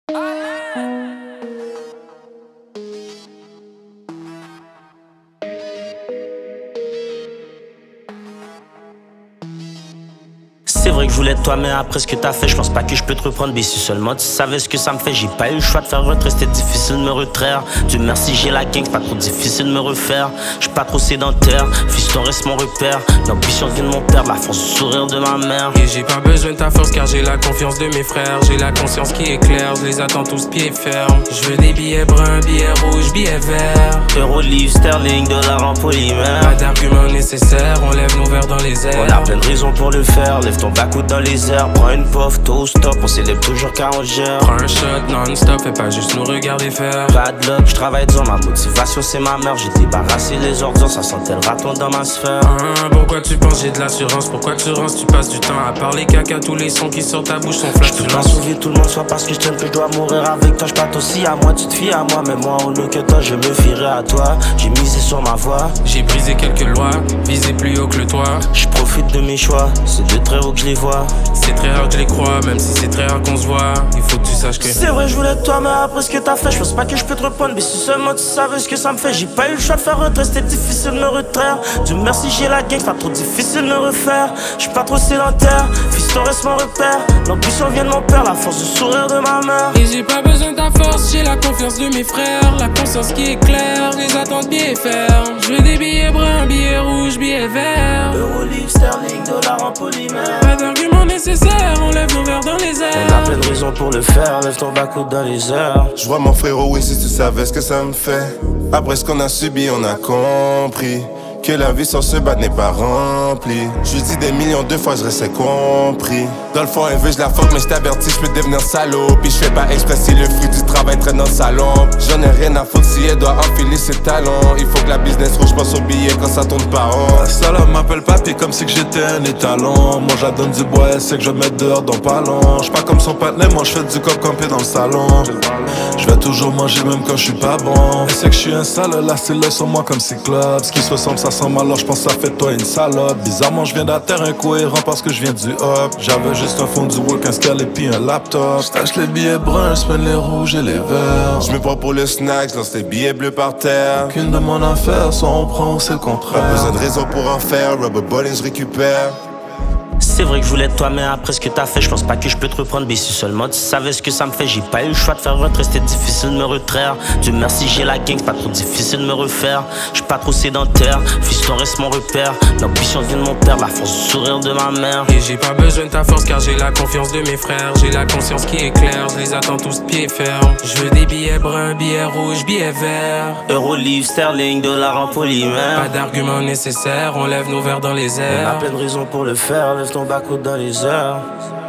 C'est vrai que je voulais de toi, mais après ce que t'as fait, je pense pas que je peux te reprendre. Mais si seulement tu savais ce que ça me fait, j'ai pas eu le choix de faire retrait, c'était difficile de me retraire. Dieu merci, j'ai la gang, c'est pas trop difficile de me refaire. J'suis pas trop sédentaire, fiston reste mon repère. L'ambition vient de mon père, la force du sourire de ma mère. Et j'ai pas besoin de ta force car j'ai la confiance de mes frères. J'ai la conscience qui est claire, je les attends tous pieds fermes. Je veux des billets bruns, billets rouges, billets verts. Euro, livre, sterling, dollar en polymère. Pas d'argument nécessaire, on lève nos verres dans les airs. On a plein de raisons pour le faire, lève ton back dans les airs. Prends une puff, toast stop, on célèbre toujours 40 heures. Prends un shot non-stop, fais pas juste nous regarder faire. Bad luck, j'travaille dur, ma motivation c'est ma mère. J'ai débarrassé les ordures, ça sentait le raton dans ma sphère. Pourquoi tu penses j'ai de l'assurance? Pourquoi tu rances? Tu passes du temps à parler caca, tous les sons qui sortent ta bouche sont flash. Je peux pas sauver tout le monde, soit parce que je t'aime que je dois mourir avec toi. J'parte aussi à moi, tu te fies à moi, mais moi au lieu que toi je me fierai à toi. J'ai misé sur ma voix, j'ai brisé quelques lois, visé plus haut que le toit. J'profite de mes choix, c'est de très haut que je les vois. C'est très rare que je les crois, même si c'est très rare qu'on se voit. Il faut que tu saches que c'est vrai, je voulais de toi, mais après ce que t'as fait, je pense pas que je peux te reprendre. Mais si seulement tu savais ce que ça me fait, j'ai pas eu le choix de faire retrait, c'était difficile de me retraire. Dieu merci, j'ai la gang, c'est pas trop difficile de me refaire. J'suis pas trop sédentaire, fiston reste mon repère. L'ambition vient de mon père, la force du sourire de ma mère. Et j'ai pas besoin de ta force, j'ai la confiance de mes frères. La conscience qui est claire, je les attends de pied ferme. Je veux des billets bruns, billets rouges, billets verts. Euro, livre, sterling, dollar en polymère. Pas d'argument nécessaire, on lève nos verres dans les airs. On a plein de raisons pour le faire, lève ton back dans les airs. Je vois mon frérot, oui, si tu savais ce que ça me fait. Après ce qu'on a subi, on a compris que la vie sans se battre n'est pas remplie. Je lui dis des millions de fois, je restais compris. Dans le fond, elle veut, je la fuck, mais je t'avertis, je peux devenir salaud. Puis je fais pas exprès si le fruit du travail traîne dans le salon. J'en ai rien à foutre si elle doit enfiler ses talons. Il faut que la business rouge passe au billet quand ça tourne pas rond. Ça là m'appelle papy comme si que j'étais un étalon. Moi j'adonne du bois, elle sait que je vais mettre dehors dans pas long. J'suis pas comme son partenaire, moi j'fais du cop campé dans le salon. Je vais toujours manger même quand je suis pas bon. Elle sait que je suis un sale, là c'est le sur moi comme Cyclope. Ce qui se ressemble ça sent mal, alors j'pense ça fait de toi une salope. Bizarrement je viens de la terre incohérent parce que je viens du hop. J'avais juste un fond du work, un scale et puis un laptop. J'tâche les billets bruns, j'mène les rouges et les verts. Je me prends pour le snack, je lance les billets bleus par terre. Aucune de mon affaire, soit on prend ou c'est le contraire. Pas besoin de raison pour en faire, rubber ball et je récupère. C'est vrai que je voulais de toi, mais après ce que t'as fait, je pense pas que je peux te reprendre. Mais si seulement tu savais ce que ça me fait, j'ai pas eu le choix de faire retrait, c'était difficile de me retraire. Dieu merci, j'ai la gang, c'est pas trop difficile de me refaire. J'suis pas trop sédentaire, fiston reste mon repère. L'ambition vient de mon père, la force du sourire de ma mère. Et j'ai pas besoin de ta force car j'ai la confiance de mes frères. J'ai la conscience qui est claire, je les attends tous de pied ferme. Je veux des billets bruns, billets rouges, billets verts. Euro, livre, sterling, dollar en polymère. Pas d'argument nécessaire, on lève nos verres dans les On a airs. plein de raisons pour le faire, lève ton back dans les airs.